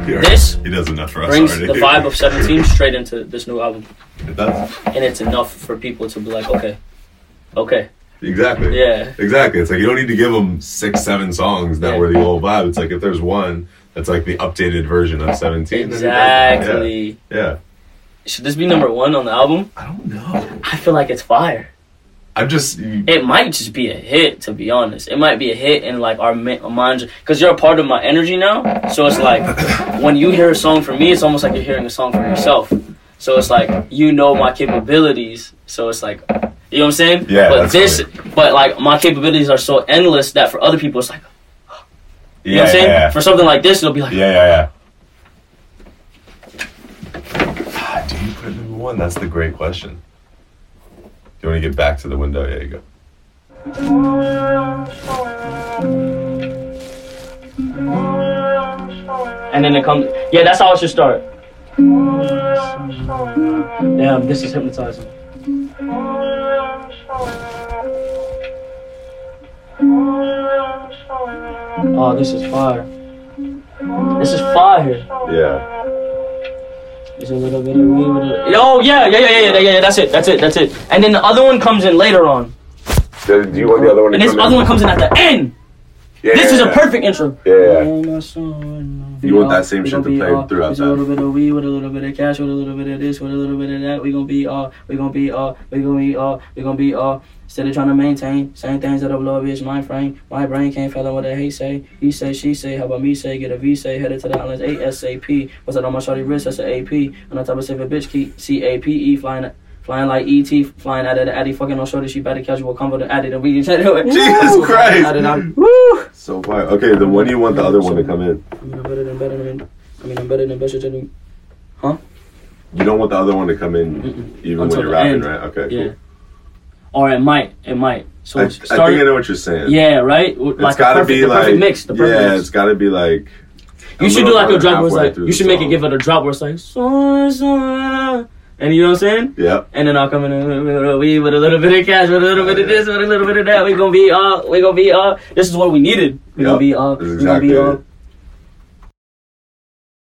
This he does enough for us brings already. the vibe of 17 straight into this new album. It does. And it's enough for people to be like, okay. Exactly. Yeah. Exactly. It's like you don't need to give them 6, 7 songs that were the old vibe. It's like if there's one that's like the updated version of 17. Exactly. Yeah. Should this be number 1 on the album? I don't know. I feel like it's fire. It might just be a hit, to be honest. It might be a hit in like our minds, because you're a part of my energy now. So it's like when you hear a song from me, it's almost like you're hearing a song from yourself. So it's like you know my capabilities. So it's like, you know what I'm saying? Yeah. But like my capabilities are so endless that for other people it's like, you know what I'm saying? Yeah. For something like this, it'll be like, Yeah. Do you put it number 1? That's the great question. Do you want to get back to the window? Yeah, you go. And then it comes. Yeah, that's how it should start. Damn, this is hypnotizing. Oh, this is fire. This is fire. Yeah. There's a little bit of weed. Oh, yeah. That's it. And then the other one comes in later on. Do you want the other one to And this other one comes in at the end. Yeah. This is a perfect intro. Yeah. You want that same shit to play throughout that. A little bit of weed with a little bit of cash, with a little bit of this, with a little bit of that. We gonna be all. Instead of trying to maintain same things that'll blow a bitch mind frame. My brain can't fathom what the hate say. He say, she say, how about me say? Get a V say, headed to the islands ASAP. What's that on my shorty wrist? That's an AP. On the top of safe a bitch keep CAPE flying like ET, flying out of the Addy, fucking on shorty. She better casual combo to Addy, and we can check it. Jesus Christ! Woo! So fire. Okay, then when do you want the other one to come in? I'm better than better. Huh? You don't want the other one to come in even Until when you're the rapping, end. right? Okay, Yeah. cool. Or it might. So I think I know what you're saying. Yeah, right? Like it's gotta be like perfect mix. The perfect mix. It's gotta be like. You should do like a drop where it's like, you should make it give it a drop where it's like, so, and you know what I'm saying? Yeah. And then I'll come in with a weed, with a little bit of cash, with a little bit of this, with a little bit of that. We gonna be all. This is what we needed. We gonna be all. That's exactly it.